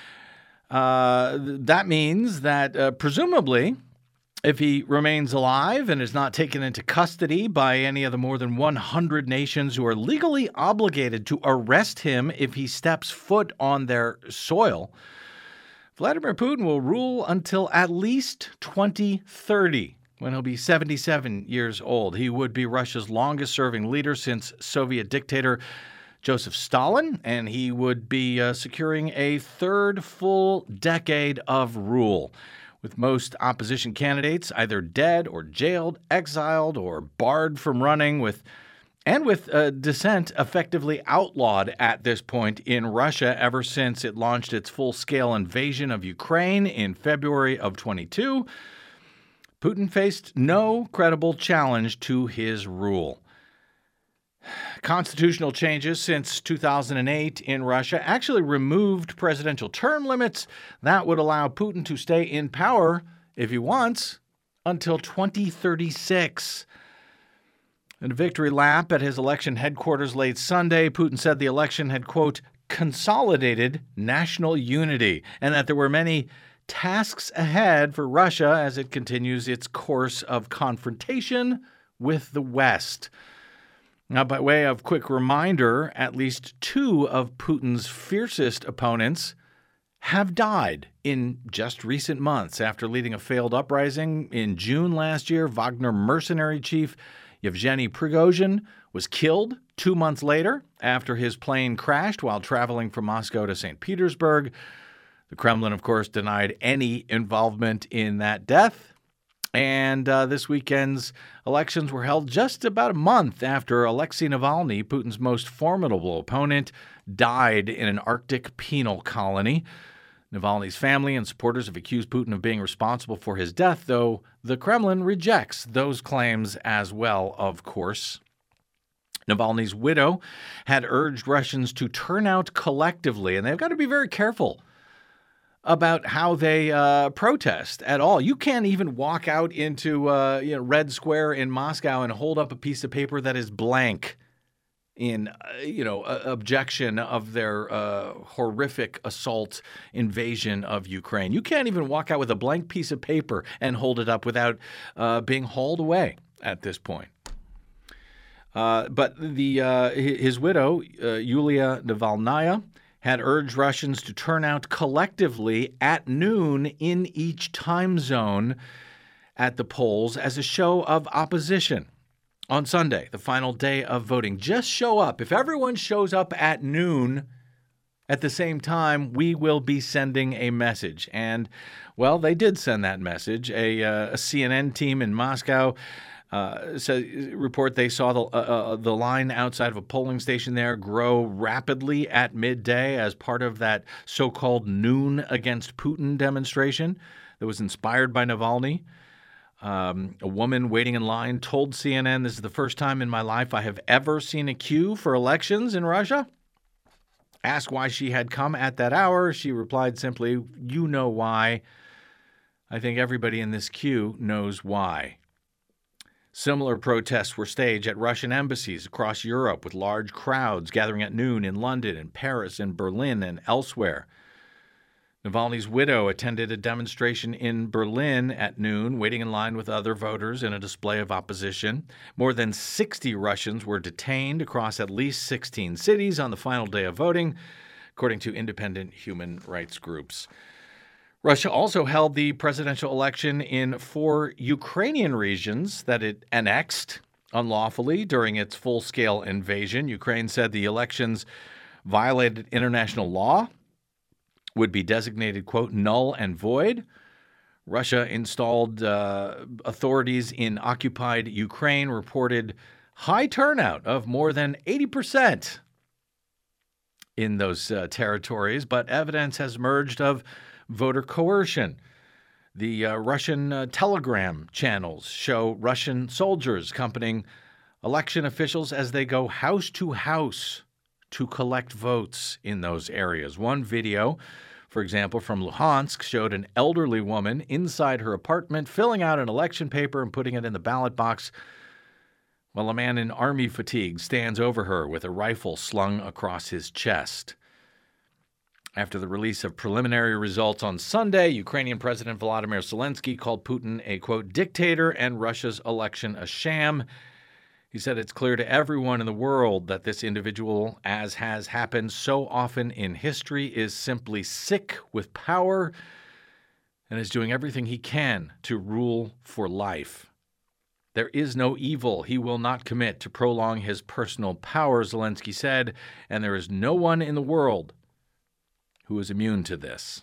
Uh, that means that uh, presumably, if he remains alive and is not taken into custody by any of the more than one hundred nations who are legally obligated to arrest him if he steps foot on their soil, Vladimir Putin will rule until at least twenty thirty, when he'll be seventy-seven years old. He would be Russia's longest-serving leader since Soviet dictator Joseph Stalin, and he would be uh, securing a third full decade of rule, with most opposition candidates either dead or jailed, exiled, or barred from running, with and with uh, dissent effectively outlawed at this point in Russia ever since it launched its full-scale invasion of Ukraine in February of twenty-two. Putin faced no credible challenge to his rule. Constitutional changes since two thousand eight in Russia actually removed presidential term limits. That would allow Putin to stay in power, if he wants, until twenty thirty-six. In a victory lap at his election headquarters late Sunday, Putin said the election had, quote, consolidated national unity, and that there were many tasks ahead for Russia as it continues its course of confrontation with the West. Now, by way of quick reminder, at least two of Putin's fiercest opponents have died in just recent months. After leading a failed uprising in June last year, Wagner mercenary chief Yevgeny Prigozhin was killed two months later after his plane crashed while traveling from Moscow to Saint Petersburg. The Kremlin, of course, denied any involvement in that death. And uh, this weekend's elections were held just about a month after Alexei Navalny, Putin's most formidable opponent, died in an Arctic penal colony. Navalny's family and supporters have accused Putin of being responsible for his death, though the Kremlin rejects those claims as well, of course. Navalny's widow had urged Russians to turn out collectively, and they've got to be very careful about how they uh, protest at all. You can't even walk out into uh, you know, Red Square in Moscow and hold up a piece of paper that is blank in, uh, you know, uh, objection of their uh, horrific assault invasion of Ukraine. You can't even walk out with a blank piece of paper and hold it up without uh, being hauled away at this point. Uh, but the uh, his widow, uh, Yulia Navalnaya, had urged Russians to turn out collectively at noon in each time zone at the polls as a show of opposition. On Sunday, the final day of voting, just show up. If everyone shows up at noon at the same time, we will be sending a message. And, well, they did send that message. A, uh, a C N N team in Moscow Uh, so report they saw the uh, uh, the line outside of a polling station there grow rapidly at midday as part of that so-called Noon Against Putin demonstration that was inspired by Navalny. Um, a woman waiting in line told C N N, "This is the first time in my life I have ever seen a queue for elections in Russia." Asked why she had come at that hour, she replied simply, "You know why. I think everybody in this queue knows why." Similar protests were staged at Russian embassies across Europe, with large crowds gathering at noon in London and Paris and Berlin and elsewhere. Navalny's widow attended a demonstration in Berlin at noon, waiting in line with other voters in a display of opposition. More than sixty Russians were detained across at least sixteen cities on the final day of voting, according to independent human rights groups. Russia also held the presidential election in four Ukrainian regions that it annexed unlawfully during its full-scale invasion. Ukraine said the elections violated international law, would be designated, quote, null and void. Russia installed uh, authorities in occupied Ukraine reported high turnout of more than eighty percent in those uh, territories, but evidence has emerged of voter coercion. The uh, Russian uh, telegram channels show Russian soldiers accompanying election officials as they go house to house to collect votes in those areas. One video, for example, from Luhansk showed an elderly woman inside her apartment filling out an election paper and putting it in the ballot box while a man in army fatigue stands over her with a rifle slung across his chest. After the release of preliminary results on Sunday, Ukrainian President Volodymyr Zelensky called Putin a, quote, dictator and Russia's election a sham. He said it's clear to everyone in the world that this individual, as has happened so often in history, is simply sick with power and is doing everything he can to rule for life. There is no evil he will not commit to prolong his personal power, Zelensky said, and there is no one in the world who is immune to this.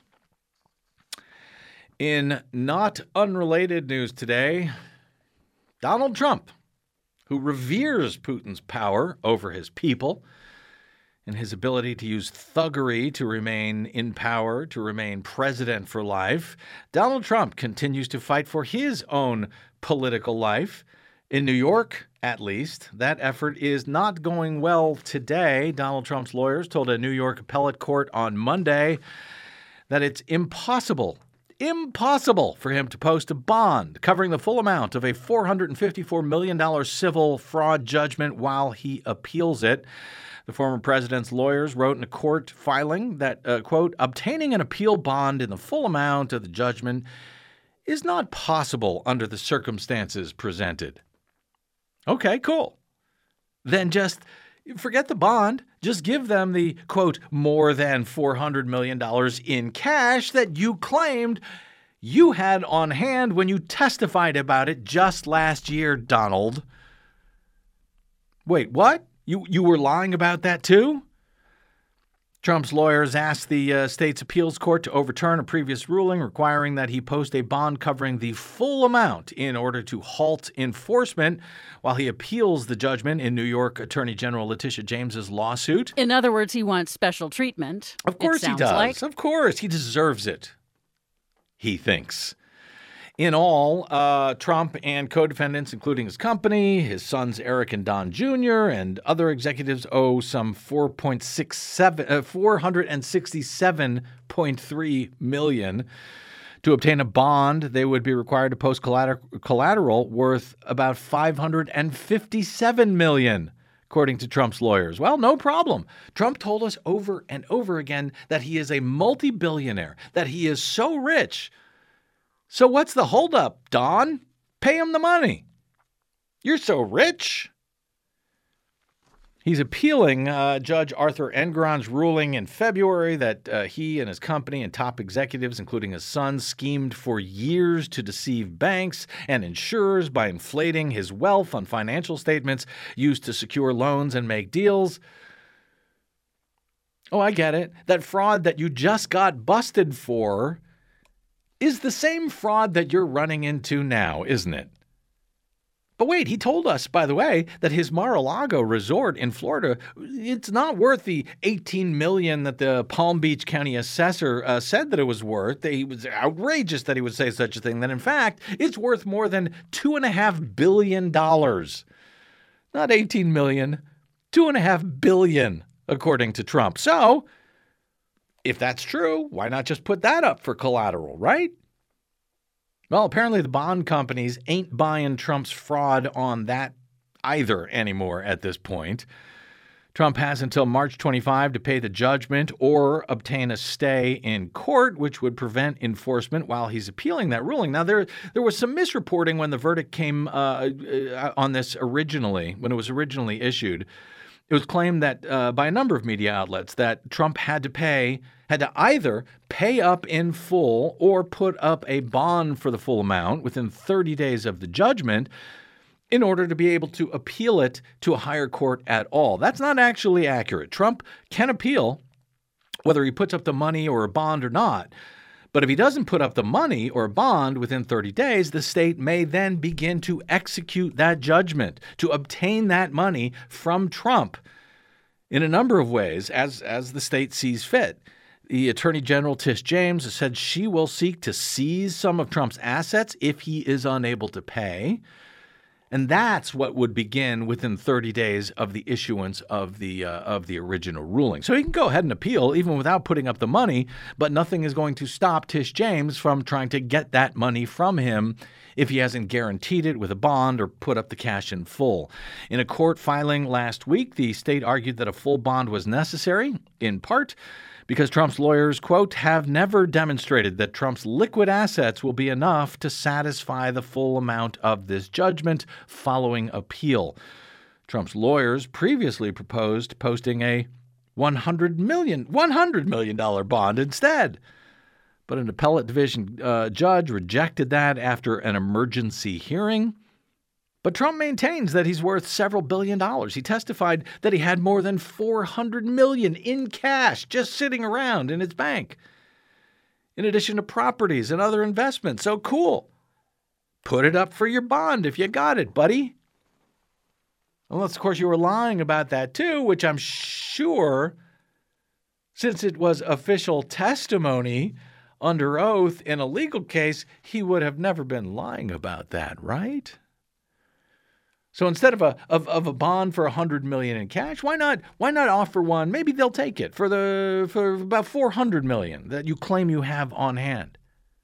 In not unrelated news today, Donald Trump, who reveres Putin's power over his people and his ability to use thuggery to remain in power, to remain president for life, Donald Trump continues to fight for his own political life. In New York, at least, that effort is not going well today. Donald Trump's lawyers told a New York appellate court on Monday that it's impossible, impossible for him to post a bond covering the full amount of a four hundred fifty-four million dollars civil fraud judgment while he appeals it. The former president's lawyers wrote in a court filing that, uh, quote, obtaining an appeal bond in the full amount of the judgment is not possible under the circumstances presented. Okay, cool. Then just forget the bond. Just give them the, quote, more than four hundred million dollars in cash that you claimed you had on hand when you testified about it just last year, Donald. Wait, what? You you were lying about that too? Trump's lawyers asked the uh, state's appeals court to overturn a previous ruling requiring that he post a bond covering the full amount in order to halt enforcement while he appeals the judgment in New York Attorney General Letitia James's lawsuit. In other words, he wants special treatment. Of course he does. Like. Of course. He deserves it, he thinks. In all, uh, Trump and co-defendants, including his company, his sons Eric and Don Junior, and other executives owe some four point six seven, uh, four hundred sixty-seven point three million dollars. To obtain a bond, they would be required to post collater- collateral worth about five hundred fifty-seven million dollars, according to Trump's lawyers. Well, no problem. Trump told us over and over again that he is a multi-billionaire, that he is so rich. So what's the holdup, Don? Pay him the money. You're so rich. He's appealing uh, Judge Arthur Engoron's ruling in February that uh, he and his company and top executives, including his son, schemed for years to deceive banks and insurers by inflating his wealth on financial statements used to secure loans and make deals. Oh, I get it. That fraud that you just got busted for is the same fraud that you're running into now, isn't it? But wait, he told us, by the way, that his Mar-a-Lago resort in Florida, it's not worth the eighteen million dollars that the Palm Beach County assessor uh, said that it was worth. It was outrageous that he would say such a thing. That in fact, it's worth more than two and a half billion dollars. Not eighteen million dollars, two and a half billion dollars, according to Trump. So, if that's true, why not just put that up for collateral, right? Well, apparently the bond companies ain't buying Trump's fraud on that either anymore at this point. Trump has until March twenty-fifth to pay the judgment or obtain a stay in court, which would prevent enforcement while he's appealing that ruling. Now, there there was some misreporting when the verdict came uh, on this originally, when it was originally issued. It was claimed that uh, by a number of media outlets that Trump had to pay, had to either pay up in full or put up a bond for the full amount within thirty days of the judgment in order to be able to appeal it to a higher court at all. That's not actually accurate. Trump can appeal whether he puts up the money or a bond or not. But if he doesn't put up the money or a bond within thirty days, the state may then begin to execute that judgment, to obtain that money from Trump in a number of ways as, as the state sees fit. The Attorney General, Tish James, has said she will seek to seize some of Trump's assets if he is unable to pay. And that's what would begin within thirty days of the issuance of the uh, of the original ruling. So he can go ahead and appeal even without putting up the money, but nothing is going to stop Tish James from trying to get that money from him if he hasn't guaranteed it with a bond or put up the cash in full. In a court filing last week, the state argued that a full bond was necessary, in part because Trump's lawyers, quote, have never demonstrated that Trump's liquid assets will be enough to satisfy the full amount of this judgment following appeal. Trump's lawyers previously proposed posting a one hundred million dollars one hundred million dollars bond instead. But an appellate division uh, judge rejected that after an emergency hearing. But Trump maintains that he's worth several billion dollars. He testified that he had more than four hundred million dollars in cash just sitting around in his bank, in addition to properties and other investments. So cool. Put it up for your bond if you got it, buddy. Unless, of course, you were lying about that too, which I'm sure, since it was official testimony under oath in a legal case, he would have never been lying about that, right? So instead of a of, of a bond for a hundred million in cash, why not why not offer one? Maybe they'll take it for the for about four hundred million that you claim you have on hand,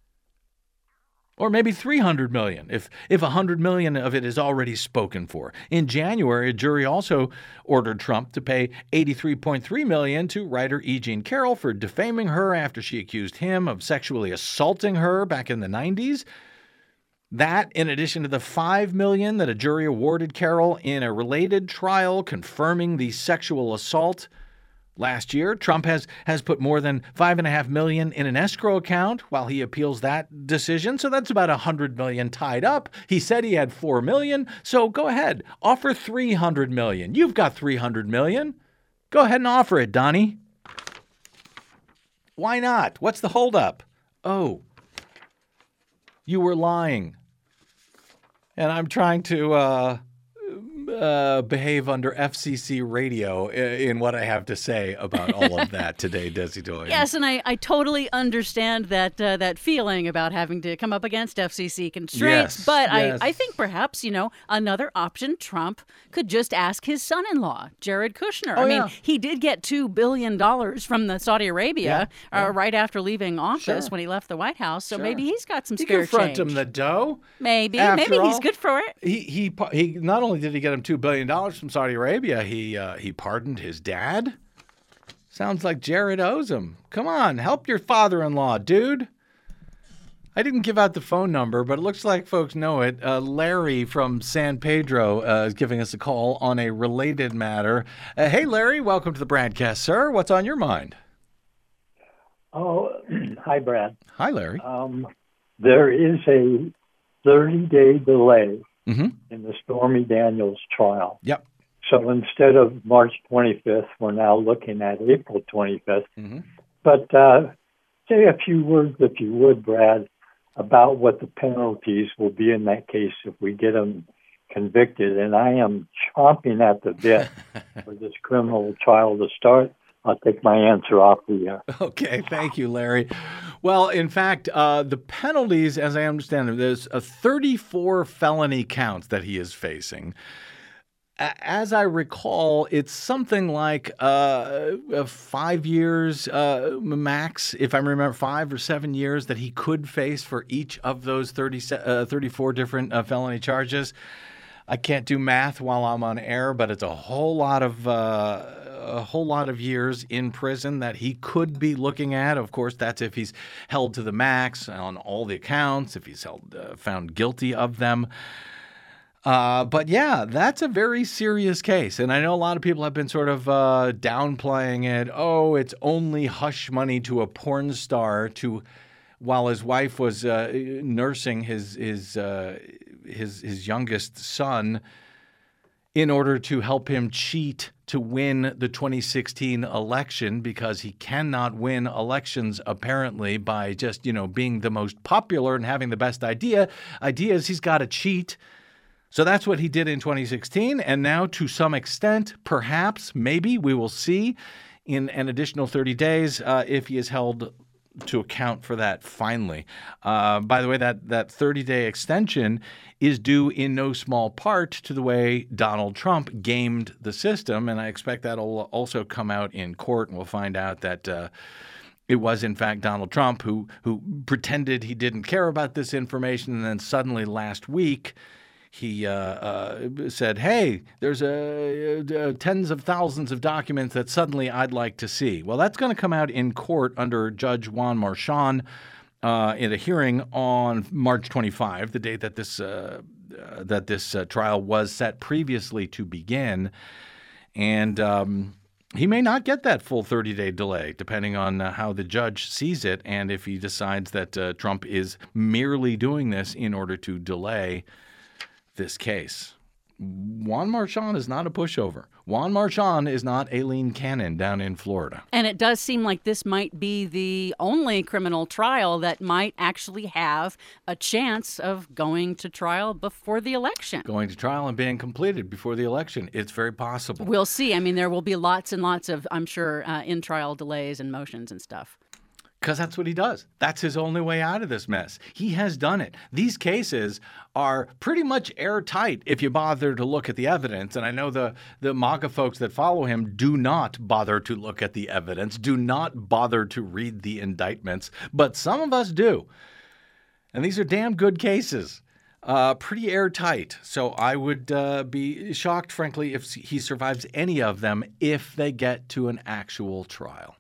or maybe three hundred million if if a hundred million of it is already spoken for. In January, a jury also ordered Trump to pay eighty-three point three million to writer E. Jean Carroll for defaming her after she accused him of sexually assaulting her back in the nineties. That, in addition to the five million dollars that a jury awarded Carroll in a related trial confirming the sexual assault last year. Trump has, has put more than five point five million dollars in an escrow account while he appeals that decision. So that's about one hundred million dollars tied up. He said he had four million dollars. So go ahead, offer three hundred million dollars. You've got three hundred million dollars. Go ahead and offer it, Donnie. Why not? What's the holdup? Oh, you were lying. And I'm trying to uh, uh, behave under F C C radio in what I have to say about all of that today, Desi Doyen. Yes, and I, I totally understand that uh, that feeling about having to come up against F C C constraints. Yes, but yes. I, I think perhaps, you know, another option, Trump could just ask his son-in-law, Jared Kushner. Oh, I mean, yeah. he did get two billion dollars from the Saudi Arabia Yeah, uh, yeah. right after leaving office Sure. when he left the White House. So Sure. maybe he's got some You spare can front change. him the dough. Maybe. After Maybe he's all, good for it. He he he. Not only did he get him two billion dollars from Saudi Arabia, he uh, he pardoned his dad. Sounds like Jared owes him. Come on, help your father-in-law, dude. I didn't give out the phone number, but it looks like folks know it. Uh, Larry from San Pedro uh, is giving us a call on a related matter. Uh, hey, Larry, welcome to the broadcast, sir. What's on your mind? Oh, hi, Brad. Hi, Larry. Um, there is a thirty-day delay Mm-hmm. in the Stormy Daniels trial. Yep. So instead of March twenty-fifth, we're now looking at April twenty-fifth. Mm-hmm. But uh, say a few words, if you would, Brad, about what the penalties will be in that case if we get him convicted. And I am chomping at the bit for this criminal trial to start. I'll take my answer off the air. Okay, thank you, Larry. Well, in fact, uh, the penalties, as I understand them, there's a thirty-four felony counts that he is facing. A- As I recall, it's something like uh, uh, five years uh, max, if I remember, five or seven years that he could face for each of those thirty, uh, thirty-four different uh, felony charges. I can't do math while I'm on air, but it's a whole lot of uh, a whole lot of years in prison that he could be looking at. Of course, that's if he's held to the max on all the accounts, if he's held uh, found guilty of them. Uh, but yeah, that's a very serious case. And I know a lot of people have been sort of uh, downplaying it. Oh, it's only hush money to a porn star to while his wife was uh, nursing his his uh, his his youngest son in order to help him cheat to win the twenty sixteen election, because he cannot win elections apparently by just, you know, being the most popular and having the best idea. Ideas, he's got to cheat. So that's what he did in twenty sixteen. And now, to some extent, perhaps, maybe, we will see in an additional thirty days uh, if he is held to account for that finally. Uh, by the way, that that thirty-day extension is due in no small part to the way Donald Trump gamed the system, and I expect that'll also come out in court, and we'll find out that uh, it was, in fact, Donald Trump who who pretended he didn't care about this information, and then suddenly last week he uh, uh, said, hey, there's a, a, a tens of thousands of documents that suddenly I'd like to see. Well, that's going to come out in court under Judge Juan Marchand uh, in a hearing on March twenty-fifth, the date that this uh, uh, that this uh, trial was set previously to begin. And um, he may not get that full thirty-day delay, depending on uh, how the judge sees it, and if he decides that uh, Trump is merely doing this in order to delay this case. Juan Marchand is not a pushover. Juan Marchand is not Aileen Cannon down in Florida. And it does seem like this might be the only criminal trial that might actually have a chance of going to trial before the election. Going to trial and being completed before the election. It's very possible. We'll see. I mean, there will be lots and lots of, I'm sure, uh, in-trial delays and motions and stuff. Because that's what he does. That's his only way out of this mess. He has done it. These cases are pretty much airtight if you bother to look at the evidence. And I know the, the MAGA folks that follow him do not bother to look at the evidence, do not bother to read the indictments, but some of us do. And these are damn good cases. Uh, pretty airtight. So I would uh, be shocked, frankly, if he survives any of them if they get to an actual trial.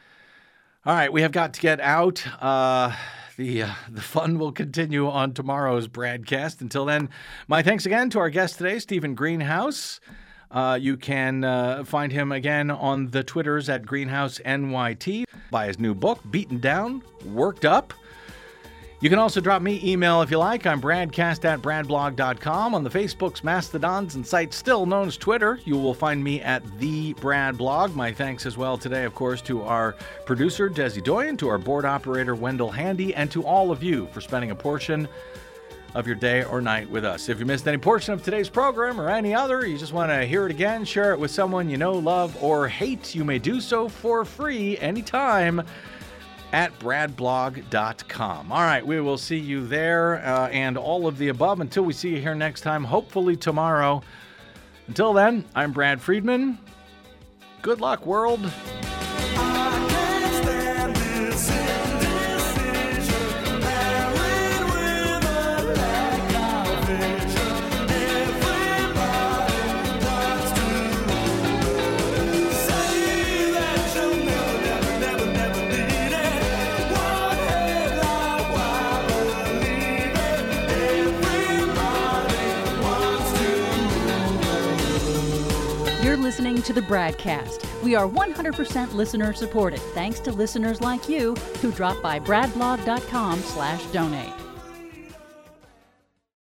All right, we have got to get out. Uh, the uh, the fun will continue on tomorrow's broadcast. Until then, my thanks again to our guest today, Stephen Greenhouse. Uh, you can uh, find him again on the Twitters at Greenhouse N Y T. Buy his new book, Beaten Down, Worked Up. You can also drop me email if you like. I'm bradcast at bradblog dot com. On the Facebooks, Mastodons, and sites still known as Twitter, you will find me at The Brad Blog. My thanks as well today, of course, to our producer, Desi Doyen, to our board operator, Wendell Handy, and to all of you for spending a portion of your day or night with us. If you missed any portion of today's program or any other, you just want to hear it again, share it with someone you know, love, or hate, you may do so for free anytime at bradblog dot com. All right, we will see you there uh, and all of the above until we see you here next time, hopefully tomorrow. Until then, I'm Brad Friedman. Good luck, world. Listening to the Bradcast. We are one hundred percent listener supported, thanks to listeners like you who drop by bradblog dot com slash donate.